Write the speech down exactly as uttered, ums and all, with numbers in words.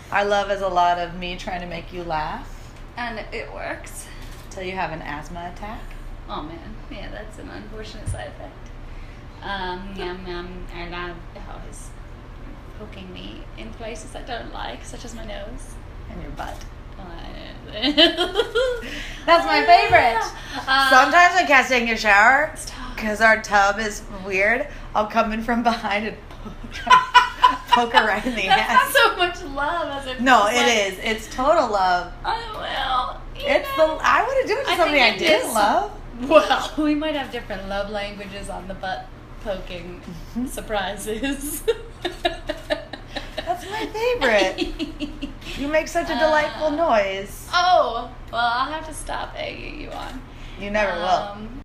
Our love is a lot of me trying to make you laugh And it works. till you have an asthma attack. Oh man, yeah, that's an unfortunate side effect. Um, yum yum. I love how he's poking me in places I don't like, such as my nose. And your butt. That's That's my favorite. Uh, Sometimes when Cat's taking a shower, Stop. because our tub is weird, I'll come in from behind and poke, poke her right in the That's ass. not so much love as it No, feels it like, is. It's total love. Oh well. you It's know. the. I would do it to I somebody I think it didn't is- love. Well, we might have different love languages on the butt poking surprises. That's my favorite. You make such a delightful Uh, noise. Oh, well, I'll have to stop egging you on. You never will. Um,